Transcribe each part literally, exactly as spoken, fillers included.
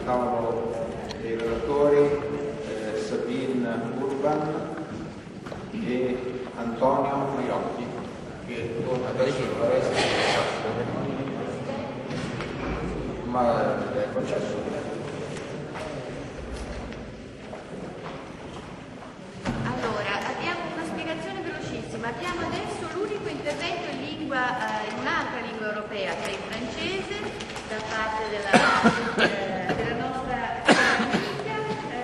tavolo dei relatori eh, Sabine Urban e Antonio Maiotti, che adesso dovreste ma è concesso. Abbiamo adesso l'unico intervento in lingua, eh, in un'altra lingua europea, che è il francese, da parte della, eh, della nostra amica.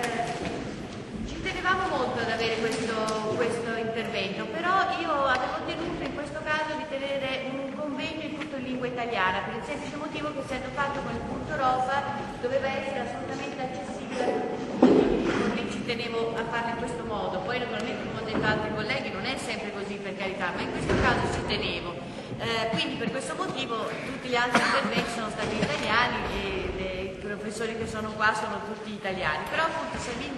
Eh, ci tenevamo molto ad avere questo, questo intervento, però io avevo tenuto in questo caso di tenere un convegno in tutto in lingua italiana, per il semplice motivo che, essendo fatto con il punto rosa, doveva essere assolutamente accessibile a tutti. Ci tenevo a farlo in questo modo. Poi naturalmente, come hanno detto altri colleghi, non è sempre così, per carità, ma in questo caso ci tenevo. Eh, quindi per questo motivo tutti gli altri interventi sono stati italiani e i professori che sono qua sono tutti italiani. Però appunto Sabine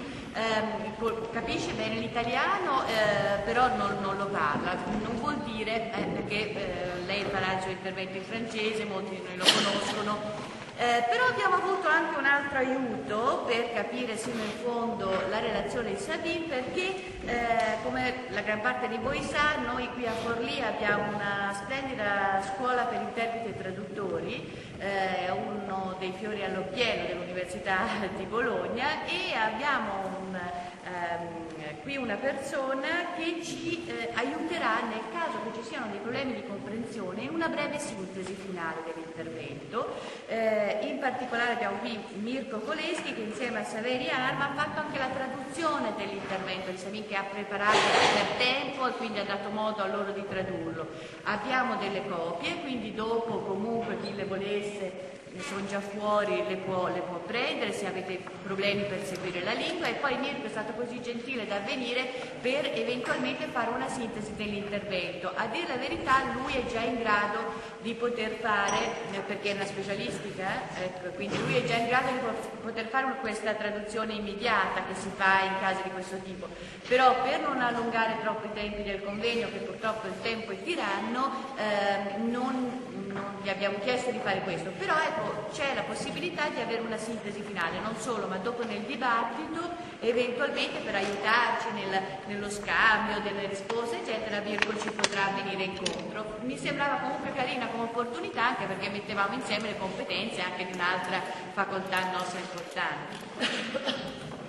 ehm, capisce bene l'italiano, eh, però non, non lo parla. Non vuol dire, eh, perché eh, lei farà il suo intervento in francese, molti di noi lo conoscono. Eh, però abbiamo avuto anche un altro aiuto per capire sino in fondo la relazione di Sabine, perché eh, come la gran parte di voi sa, noi qui a Forlì abbiamo una splendida scuola per interpreti e traduttori, eh, uno dei fiori all'occhiello dell'Università di Bologna, e abbiamo un, ehm, qui una persona che ci eh, aiuterà nel caso che ci siano dei problemi di comprensione in una breve sintesi finale dell'intervento. Eh, in particolare abbiamo qui Mirko Koleschi, che insieme a Saveri Arma ha fatto anche la traduzione dell'intervento di Sabine, che ha preparato per tempo e quindi ha dato modo a loro di tradurlo. Abbiamo delle copie, quindi dopo comunque chi le volesse, ne sono già fuori, le può, le può prendere se avete problemi per seguire la lingua. E poi Mirko è stato così gentile da venire per eventualmente fare una sintesi dell'intervento. A dire la verità, lui è già in grado di poter fare, perché è una specialistica, eh? ecco, quindi lui è già in grado di poter fare questa traduzione immediata che si fa in casi di questo tipo. Però per non allungare troppo i tempi del convegno, che purtroppo il tempo è tiranno, eh, non, non gli abbiamo chiesto di fare questo. Però ecco, c'è la possibilità di avere una sintesi finale, non solo, ma dopo nel dibattito, eventualmente per aiutarci nel, nello scambio delle risposte, eccetera, Mirko ci potrà venire incontro. Mi sembrava comunque carina come opportunità, anche perché mettevamo insieme le competenze anche di un'altra facoltà nostra importante.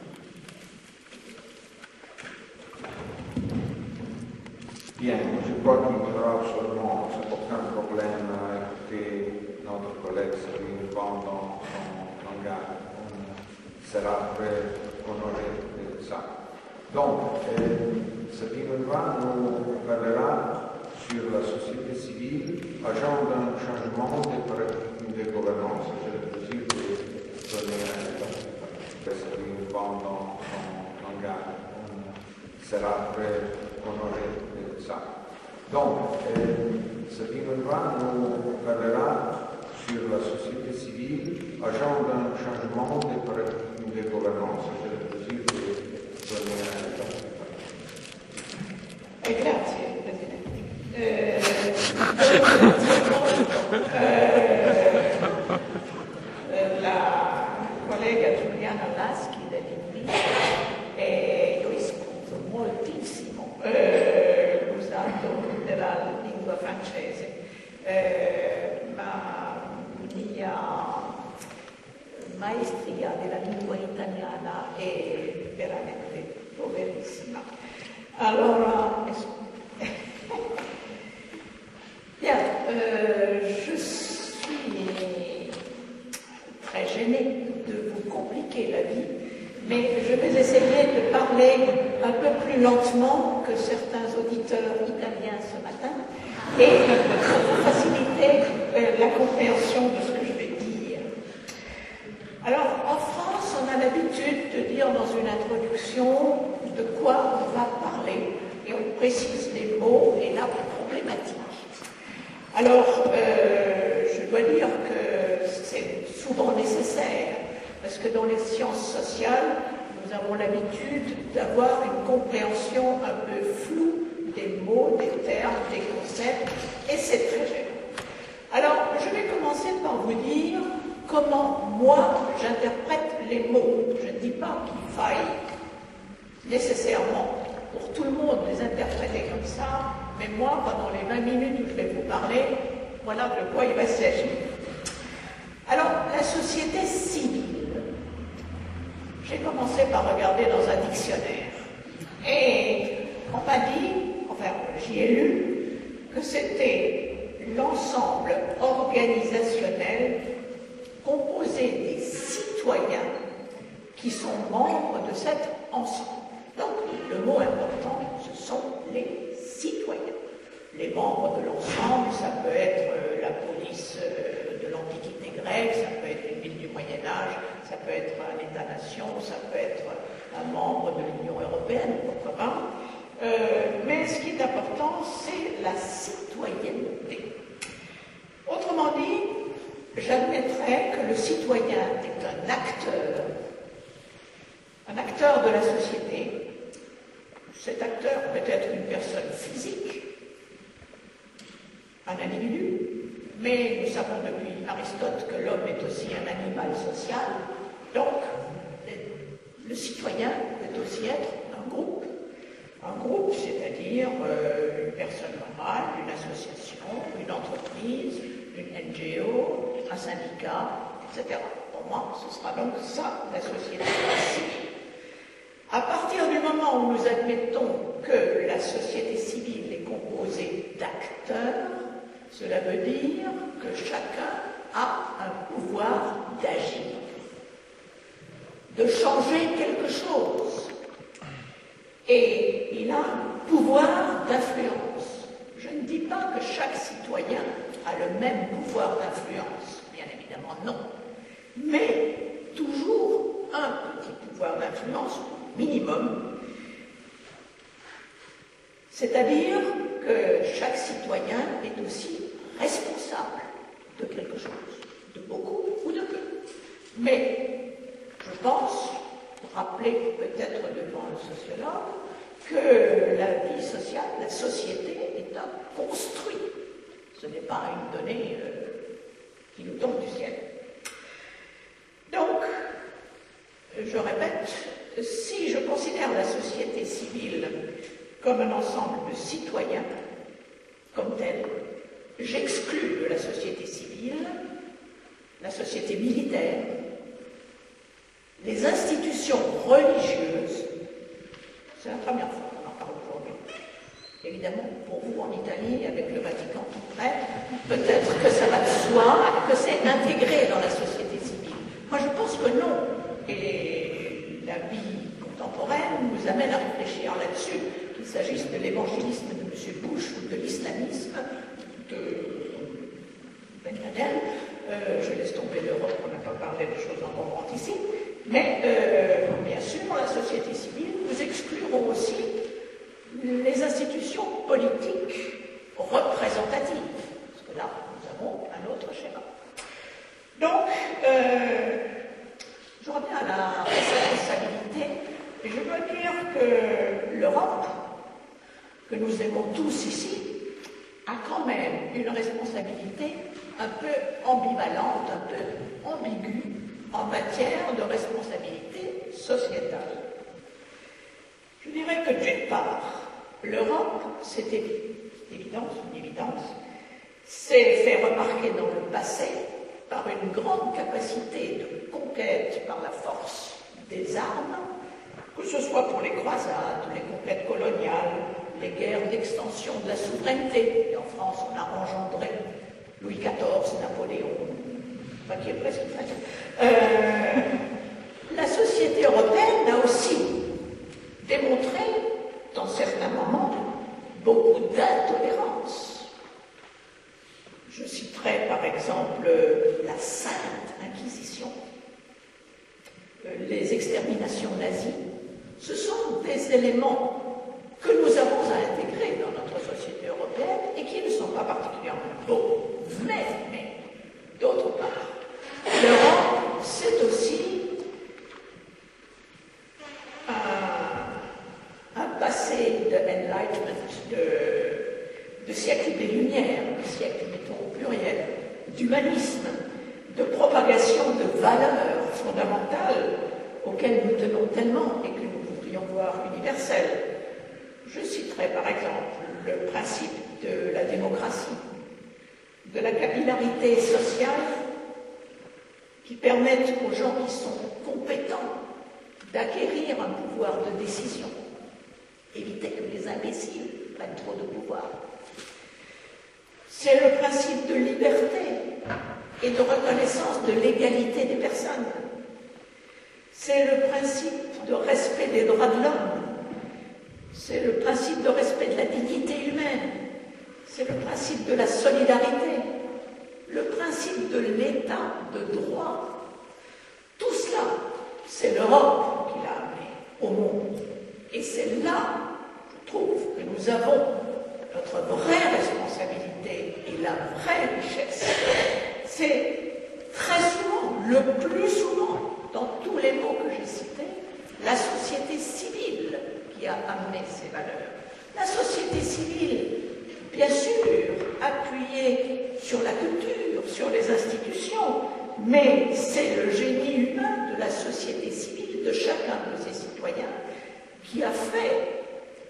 Bien, je crois qu'il faudra seulement, c'est aucun problème que notre collègue Sabine Urban dans son langage sera très honoré de ça. Donc, euh, Sabine Urban nous parlera sur la société civile, agent d'un changement de, de gouvernance. J'ai le plaisir de donner à Sabine Urban dans son langage sera très honoré de ça. Donc, euh, Sabine Urban nous parlera sur la société civile, agent d'un changement de, de gouvernance. J'ai le plaisir de donner à Eh, grazie Presidente. Eh, eh, la collega Giuliana Laschi dell'Invito, e io scuso moltissimo eh, l'usato della lingua francese, eh, ma mia maestria della lingua italiana è veramente poverissima. Alors, bien, euh, je suis très gênée de vous compliquer la vie, mais je vais essayer de parler un peu plus lentement que certains auditeurs italiens ce matin et pour faciliter euh, la compréhension de ce que je vais dire. Alors, en France, on a l'habitude de dire dans une introduction de quoi on va parler, et on précise les mots et la problématique. Alors, euh, je dois dire que c'est souvent nécessaire, parce que dans les sciences sociales, nous avons l'habitude d'avoir une compréhension un peu floue des mots, des termes, des concepts, et c'est très gênant. Alors, je vais commencer par vous dire comment moi j'interprète les mots. Je ne dis pas qu'il faille nécessairement pour tout le monde les interpréter comme ça, mais moi, pendant les vingt minutes où je vais vous parler, voilà de quoi il va s'agir. Alors, la société civile. J'ai commencé par regarder dans un dictionnaire. Et on m'a dit, enfin, j'y ai lu, que c'était l'ensemble organisationnel composé des citoyens qui sont membres de cet ensemble. Donc, le mot important, ce sont les citoyens. Les membres de l'ensemble, ça peut être euh, la police euh, de l'Antiquité grecque, ça peut être une ville du Moyen-Âge, ça peut être un État-nation, ça peut être un membre de l'Union européenne, pourquoi pas. Euh, mais ce qui est important, c'est la citoyenneté. Autrement dit, j'admettrais que le citoyen est un acteur, un acteur de la société. Cet acteur peut être une personne physique, un individu, mais nous savons depuis Aristote que l'homme est aussi un animal social, donc le citoyen peut aussi être un groupe. Un groupe, c'est-à-dire euh, une personne morale, une association, une entreprise, une N G O, un syndicat, et cetera. Pour moi, ce sera donc ça, la société civile. À partir du moment où nous admettons que la société civile est composée d'acteurs, cela veut dire que chacun a un pouvoir d'agir, de changer quelque chose. Et il a un pouvoir d'influence. Je ne dis pas que chaque citoyen a le même pouvoir d'influence, bien évidemment non, mais toujours un petit pouvoir d'influence minimum. C'est-à-dire que chaque citoyen est aussi responsable de quelque chose, de beaucoup ou de peu. Mais je pense, rappeler peut-être devant le sociologue, que la vie sociale, la société est un construit. Ce n'est pas une donnée euh, qui nous tombe du ciel. Donc, je répète, si je considère la société civile comme un ensemble de citoyens, comme tel, j'exclus de la société civile la société militaire, les institutions religieuses. C'est la première fois qu'on en parle aujourd'hui. Évidemment, pour vous en Italie, avec le Vatican tout près, peut-être que ça va de soi, que c'est intégré dans la société civile. Moi, je pense que non. Et la vie contemporaine nous amène à réfléchir là-dessus, qu'il s'agisse de l'évangélisme de M. Bush ou de l'islamisme de Ben Laden. Euh, je laisse tomber l'Europe, on n'a pas parlé de choses encombrantes ici. Mais, euh, bien sûr, la société civile, nous exclurons aussi les institutions politiques représentatives. Parce que là, nous avons un autre schéma. Donc, euh, je reviens à la responsabilité. Et je veux dire que l'Europe, que nous aimons tous ici, a quand même une responsabilité un peu ambivalente, un peu ambiguë en matière de responsabilité sociétale. Je dirais que d'une part, l'Europe, c'est évidence, une évidence, s'est fait remarquer dans le passé par une grande capacité de conquête par la force des armes, que ce soit pour les croisades, les conquêtes coloniales, les guerres d'extension de la souveraineté. Et en France, on a engendré Louis quatorze, Napoléon, enfin qui est presque fait. Euh, la société européenne a aussi démontré, dans certains moments, beaucoup d'intolérance. Je citerai par exemple la Sainte Inquisition, les exterminations nazies. Ce sont des éléments que nous avons à intégrer dans notre société européenne et qui ne sont pas particulièrement beaux. Mais, mais d'autre part, l'Europe, c'est aussi un, un passé de enlightenment, de, de siècle des Lumières, de siècle, mettons au pluriel, d'humanisme, de propagation de valeurs fondamentales auquel nous tenons tellement et que nous voudrions voir universel. Je citerai par exemple le principe de la démocratie, de la capillarité sociale qui permettent aux gens qui sont compétents d'acquérir un pouvoir de décision, éviter que les imbéciles prennent trop de pouvoir. C'est le principe de liberté et de reconnaissance de l'égalité des personnes. C'est le principe de respect des droits de l'homme. C'est le principe de respect de la dignité humaine. C'est le principe de la solidarité. Le principe de l'état de droit. Tout cela, c'est l'Europe qui l'a amené au monde. Et c'est là, je trouve, que nous avons notre vraie responsabilité et la vraie richesse. C'est très souvent, le plus souvent, dans tous les mots que j'ai cités, la société civile qui a amené ces valeurs. La société civile, bien sûr, appuyée sur la culture, sur les institutions, mais c'est le génie humain de la société civile, de chacun de ses citoyens, qui a fait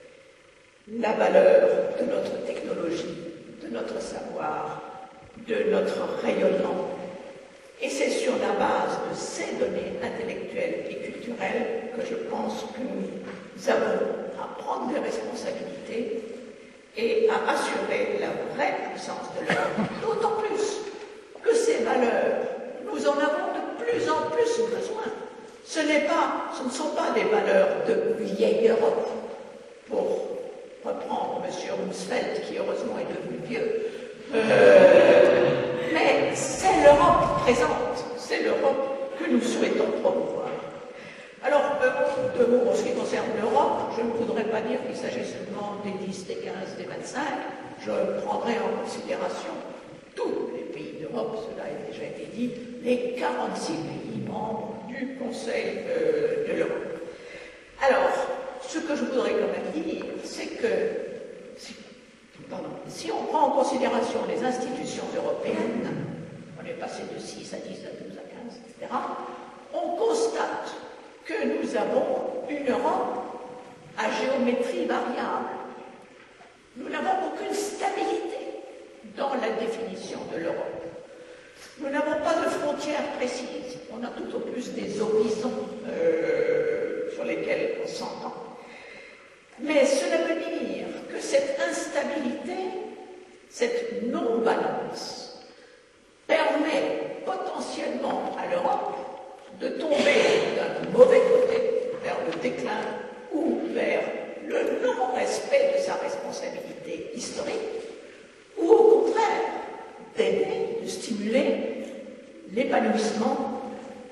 la valeur de notre technologie, de notre savoir, de notre rayonnement. Et c'est sur la base de ces données intellectuelles et culturelles que je pense que nous avons à prendre des responsabilités et à assurer la vraie puissance de l'Europe. D'autant plus que ces valeurs, nous en avons de plus en plus besoin. Ce n'est pas, ce ne sont pas des valeurs de vieille Europe, pour reprendre M. Rumsfeld, qui heureusement est devenu vieux. Euh, mais c'est l'Europe présente, c'est l'Europe que nous souhaitons promouvoir. Alors, euh, deux mots en ce qui concerne l'Europe, je ne voudrais pas dire qu'il s'agit seulement des dix, des quinze, des vingt-cinq, je prendrai en considération tous les pays d'Europe, cela a déjà été dit, les quarante-six pays membres du Conseil euh, de l'Europe. Alors, ce que je voudrais quand même dire, c'est que si, pardon, si on prend en considération les institutions européennes, on est passé de six à dix, à douze, à quinze, et cetera, on constate que nous avons une Europe à géométrie variable. Nous n'avons aucune stabilité dans la définition de l'Europe. Nous n'avons pas de frontières précises. On a tout au plus des horizons euh, sur lesquels on s'entend. Mais cela veut dire que cette instabilité, cette non-balance, permet potentiellement à l'Europe de tomber d'un mauvais côté, vers le déclin ou vers le non-respect de sa responsabilité historique, ou au contraire, d'aider, de stimuler l'épanouissement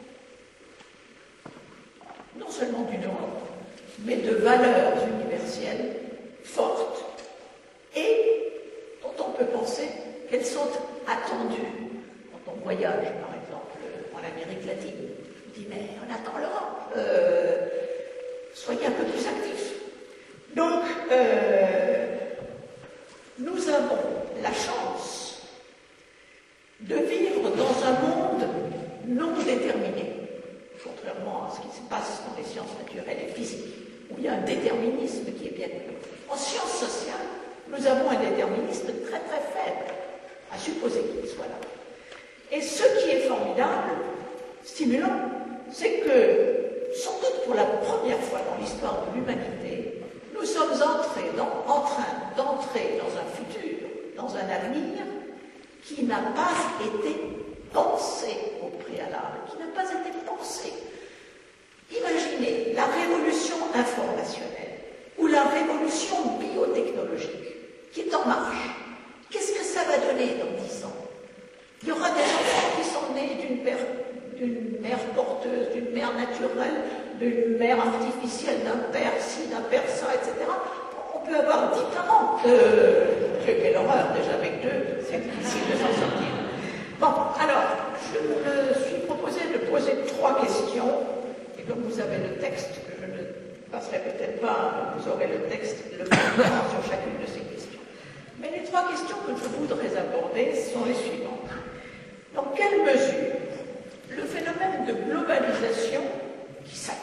non seulement d'une Europe, mais de valeurs universelles fortes et dont on peut penser qu'elles sont attendues. Quand on voyage, par exemple, en Amérique latine, on dit mais on attend l'Europe, euh, soyez un peu plus actifs. Donc, euh, nous avons la chance de vivre dans un monde non déterminé, contrairement à ce qui se passe dans les sciences naturelles et physiques, où il y a un déterminisme qui est bien connu. En sciences sociales, nous avons un déterminisme très très faible, à supposer qu'il soit là. Et ce qui est formidable, stimulant, c'est que, sans doute pour la première fois dans l'histoire de l'humanité, nous sommes entrés dans, en train d'entrer dans un futur, dans un avenir qui n'a pas été pensé au préalable, qui n'a pas été pensé. Imaginez la révolution informationnelle ou la révolution biotechnologique qui est en marche. Qu'est-ce que ça va donner dans dix ans? Il y aura des enfants qui sont nés d'une mère, d'une mère porteuse, d'une mère naturelle, d'une mère artificielle, d'un père ci, d'un père ça, et cetera. On peut avoir dix parents. Euh, quelle horreur, déjà avec deux, c'est difficile de s'en sortir. Bon, alors, je me suis proposé de poser trois questions, et comme vous avez le texte, que je ne passerai peut-être pas, vous aurez le texte, le commentaire sur chacune de ces questions. Mais les trois questions que je voudrais aborder sont les suivantes. Dans quelle mesure le phénomène de globalisation qui s'accélère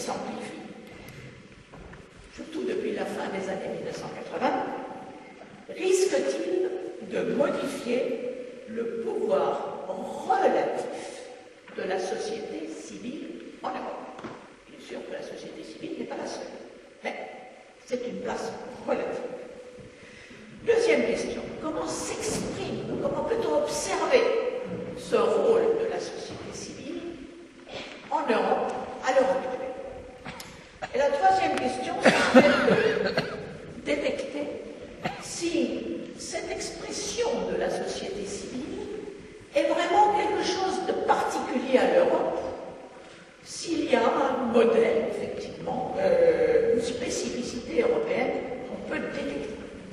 s'amplifie, surtout depuis la fin des années mille neuf cent quatre-vingts, risque-t-il de modifier le pouvoir relatif de la société civile en Europe? Bien sûr que la société civile n'est pas la seule, mais c'est une place relative. Deuxième question, comment s'exprime, comment peut-on observer ce rôle de la société civile en Europe, à l'heure actuelle? Et la troisième question, c'est de détecter si cette expression de la société civile est vraiment quelque chose de particulier à l'Europe, s'il y a un modèle, effectivement, euh, une spécificité européenne qu'on peut détecter.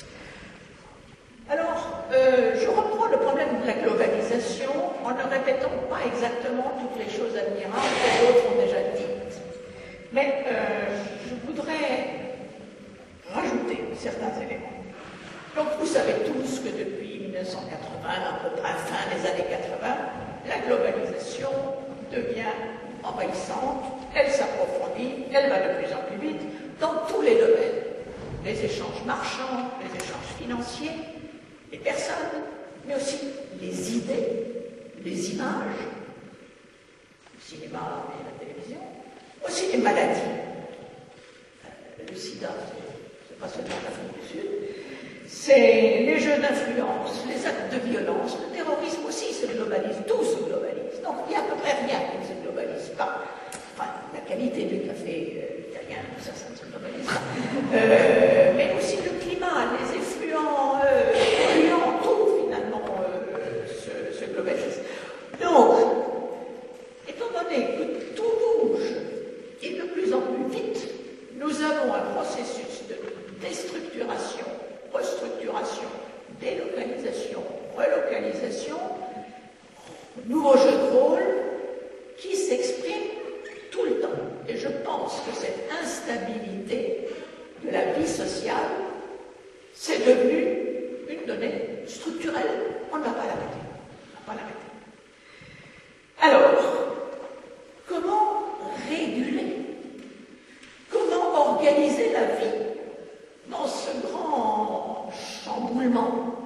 Alors, euh, je reprends le problème de la globalisation en ne répétant pas exactement toutes les choses admirables que d'autres ont déjà dites. Mais euh, je voudrais rajouter certains éléments. Donc, vous savez tous que depuis mille neuf cent quatre-vingts, à peu près à la fin des années quatre-vingts, la globalisation devient envahissante, elle s'approfondit, elle va de plus en plus vite dans tous les domaines. Les échanges marchands, les échanges financiers, les personnes, mais aussi les idées, les images, le cinéma et la télévision, aussi les maladies. Euh, le sida, c'est pas seulement l'Afrique du Sud, c'est les jeux d'influence, les actes de violence, le terrorisme aussi se globalise, tout se globalise. Donc il n'y a à peu près rien qui ne se globalise pas. Enfin, la qualité du café euh, italien, ça, ça ne se globalise pas. Euh, mais aussi le climat, les effluents, euh, polluants, tout finalement euh, se, se globalise. Donc, étant donné que tout bouge et de plus en plus vite, nous avons un processus de déstructuration, restructuration, délocalisation, relocalisation, nouveau jeu de rôle qui s'exprime tout le temps. Et je pense que cette instabilité de la vie sociale, c'est devenu une donnée structurelle. On ne va pas l'arrêter. On ne va pas l'arrêter. Alors, comment réguler? Comment organiser la vie dans ce grand chamboulement?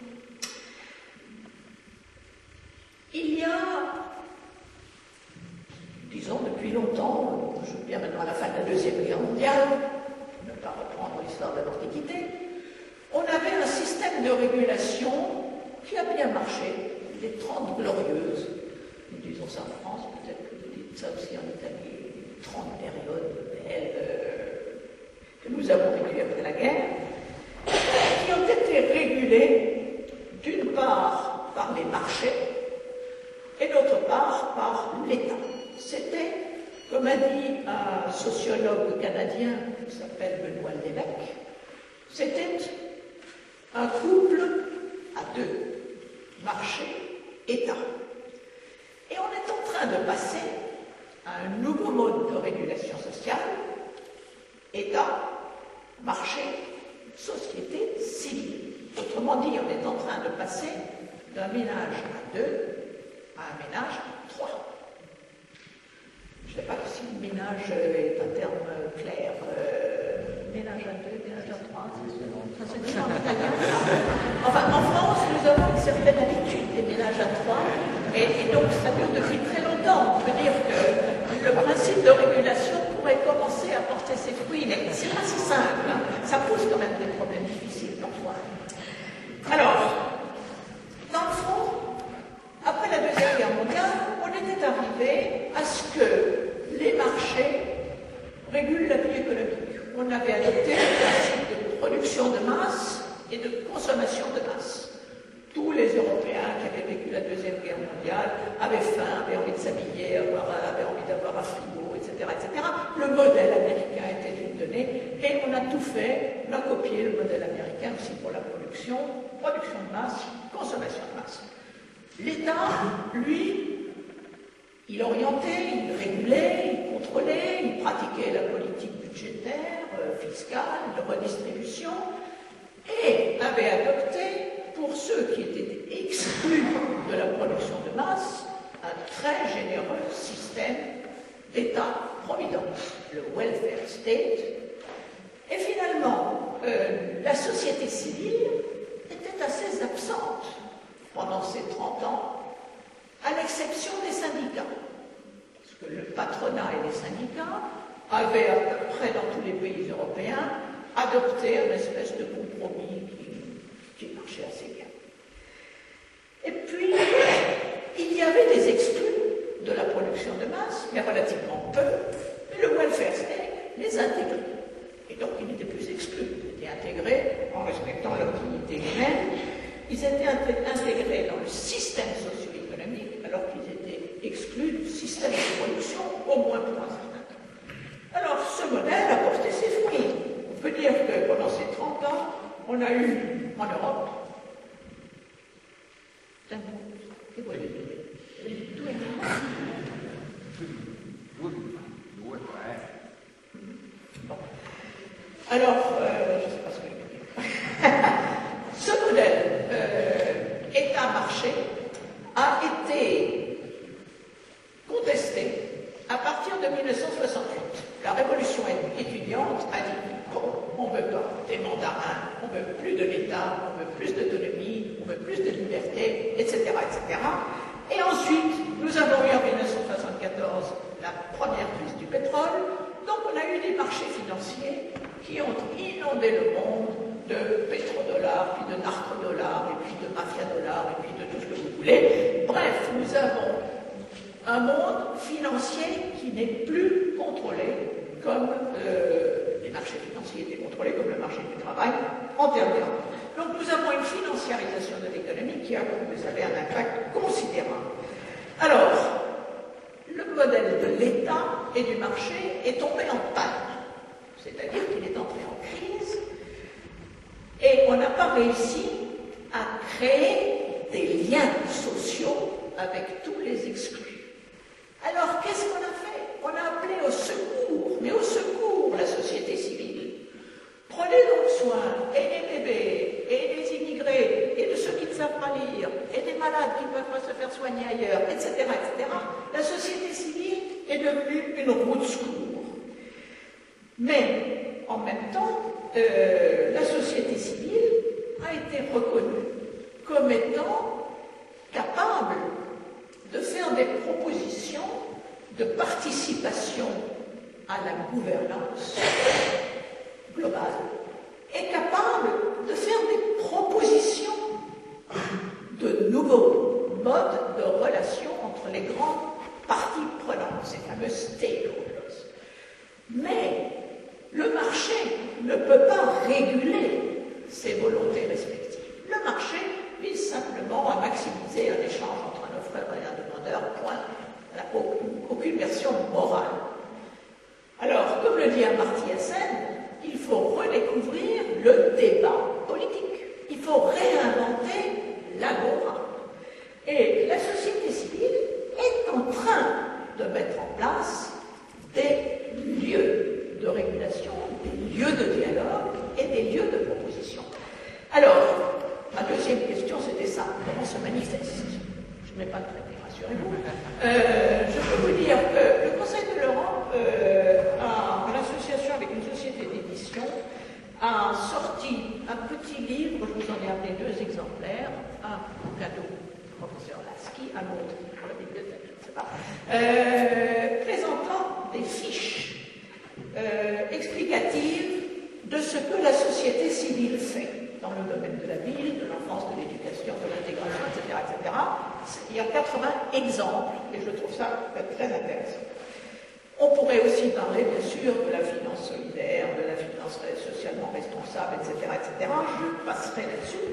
Il y a, disons depuis longtemps, je viens maintenant à la fin de la Deuxième Guerre mondiale, ne pas reprendre l'histoire de l'Antiquité, on avait un système de régulation qui a bien marché, les Trente Glorieuses, nous disons ça en France, peut-être que vous dites ça aussi en Italie, les Trente périodes belles euh, que nous avons vécues après la guerre, qui ont été régulées d'une part par les marchés et d'autre part par l'État. C'était, comme a dit un sociologue canadien qui s'appelle Benoît Lévesque, c'était un couple à deux, marché-État. Et on est en train de passer à un nouveau mode de régulation sociale, État, marché, société civile. Autrement dit, on est en train de passer d'un ménage à deux à un ménage à trois. Je ne sais pas si ménage est un terme clair. Euh, ménage à deux, ménage à trois, ça se dit en italien. Enfin, en France, nous avons une certaine habitude des ménages à trois, et, et donc ça dure depuis très longtemps. On peut dire que le principe de régulation pourrait commencer à porter ses fruits, mais c'est pas si simple. Hein. Ça pose quand même des problèmes difficiles parfois. Alors, dans le fond, après la Deuxième Guerre mondiale, on était arrivé à ce que les marchés régulent la vie économique. On avait adopté le principe de production de masse et de consommation de masse. Tous les Européens qui avaient vécu la Deuxième Guerre mondiale avaient faim, avaient envie de s'habiller, avaient envie d'avoir un frigo, et cetera, et cetera. Le modèle américain était une donnée, et on a tout fait, on a copié le modèle américain aussi pour la production, production de masse, consommation de masse. L'État, lui, il orientait, il régulait, il contrôlait, il pratiquait la politique budgétaire, euh, fiscale, de redistribution, et avait adopté, pour ceux qui étaient exclus de la production de masse, un très généreux système d'État-providence. le welfare state. Et finalement, euh, la société civile était assez absente pendant ces trente ans, à l'exception des syndicats. Parce que le patronat et les syndicats avaient à peu près dans tous les pays européens adopté une espèce de compromis qui, qui marchait assez bien. Et puis, il y avait des exclus de la production de masse, mais relativement peu, mais le welfare state les intégrait. Et donc, ils n'étaient plus exclus, ils étaient intégrés en respectant leur dignité humaine. Ils étaient intégrés dans le système socio-économique, alors qu'ils étaient exclus du système de production, au moins pour un certain temps. Alors, ce modèle a porté ses fruits. On peut dire que pendant ces trente ans, on a eu en Europe. Bon. Alors, euh, je ne sais pas ce que je veux dire. Ce modèle euh, État-marché a été contesté à partir de mille neuf cent soixante-huit. La révolution étudiante a dit bon, on ne veut pas des mandarins, on ne veut plus de l'État, on veut plus d'autonomie, on veut plus de liberté, et cetera, et cetera. Et ensuite, nous avons eu en mille neuf cent soixante-quatorze la première crise du pétrole, donc on a eu des marchés financiers qui ont inondé le monde de pétrodollars, puis de narcodollars, et puis de mafia-dollars, et puis de tout ce que vous voulez. Bref, nous avons un monde financier qui n'est plus contrôlé comme euh, les marchés financiers étaient contrôlés comme le marché du travail antérieurement. Donc nous avons une financiarisation de l'économie qui a, comme vous savez, un impact considérable. Alors, le modèle de l'État et du marché est tombé en panne, c'est-à-dire qu'il est entré en crise, et on n'a pas réussi à créer des liens sociaux avec tous les exclus. Alors, qu'est-ce qu'on a fait? On a appelé au secours, mais au secours la société civile. Prenez donc soin et des bébés, et des immigrés, et de ceux qui ne savent pas lire, et des malades qui ne peuvent pas se faire soigner ailleurs, et cetera, et cetera. La société civile est devenue une roue de secours. Mais, en même temps, euh, la société civile a été reconnue comme étant capable de faire des propositions de participation à la gouvernance globale et capable de faire des propositions de nouveaux modes de relation entre les grandes parties prenantes, ces fameux stakeholders. Mais le marché ne peut pas réguler ces volontés respectives. Le marché vise simplement à maximiser un échange entre un offreur et un demandeur, point. Il n'y a aucune version morale. Alors, comme le dit Amartya Sen, il faut redécouvrir le débat politique. Il faut réinventer l'agora. Et la société civile est en train de mettre en place des lieux de régulation, des lieux de dialogue et des lieux de proposition. Alors, ma deuxième question, c'était ça. Comment se manifeste? Je n'ai pas le traité, rassurez-vous. Euh, je peux vous dire que le Conseil de l'Europe, euh, en association avec une société d'édition, a sorti un petit livre, je vous en ai amené deux exemplaires, un en cadeau du professeur Lasky, un autre pour la bibliothèque, je ne sais pas, euh, présentant des fiches euh, explicatives de ce que la société civile fait dans le domaine de la ville, de l'enfance, de l'éducation, de l'intégration, et cetera, et cetera. Il y a quatre-vingts exemples, et je trouve ça très intéressant. On pourrait aussi parler, bien sûr, de la finance solidaire, de la finance socialement responsable, et cetera, et cetera. Je passerai là-dessus.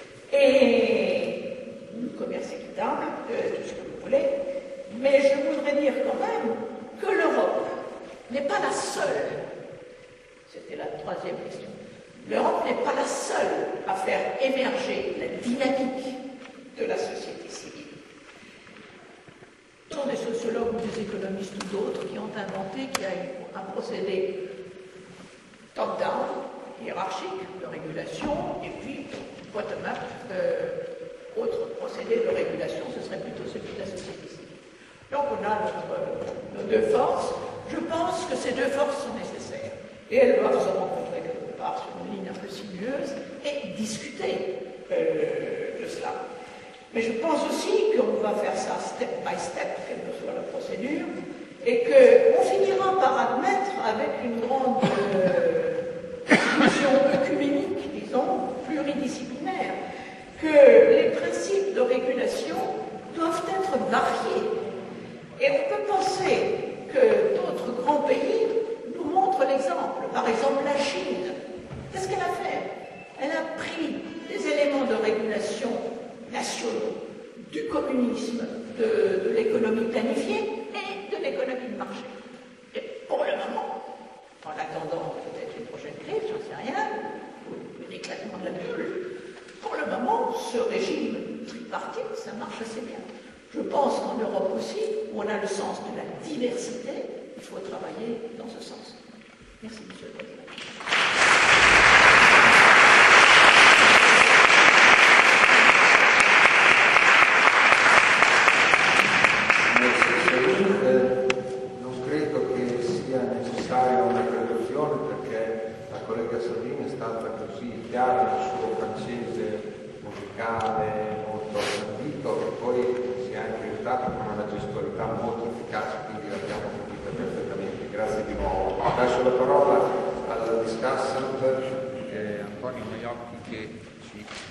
Et le commerce équitable, euh, tout ce que vous voulez. Mais je voudrais dire quand même que l'Europe n'est pas la seule. C'était la troisième question. L'Europe n'est pas la seule à faire émerger la dynamique de la société civile. Ce sont des sociologues ou des économistes ou d'autres qui ont inventé qu'il y a un procédé top-down, hiérarchique, de régulation, et puis bottom-up, euh, autre procédé de régulation, ce serait plutôt celui de la société civile. Donc on a notre, nos deux forces. Je pense que ces deux forces sont nécessaires. Et elles doivent se rencontrer quelque part sur une ligne un peu sinueuse et discuter euh, de cela. Mais je pense aussi qu'on va faire ça step by step, quelle que soit la procédure, et qu'on finira par admettre avec une grande euh, vision œcuménique, disons, pluridisciplinaire, que les principes de régulation doivent être variés. Et on peut penser que d'autres grands pays nous montrent l'exemple. Par exemple, la Chine. Qu'est-ce qu'elle a fait? Elle a pris des éléments de régulation nationaux, du communisme, de, de l'économie planifiée et de l'économie de marché. Et pour le moment, en attendant peut-être une prochaine crise, j'en sais rien, ou l'éclatement de la bulle, pour le moment, ce régime tripartite, ça marche assez bien. Je pense qu'en Europe aussi, où on a le sens de la diversité, il faut travailler dans ce sens. Merci, Monsieur le Président. Non credo che sia necessaria una traduzione perché la collega Salvini è stata così chiara nel suo francese musicale molto approfondito e poi si è anche aiutato con una gestualità molto efficace, quindi l'abbiamo capita perfettamente. Grazie di nuovo. Lascio la parola alla discussant eh, Antonio Maiocchi che ci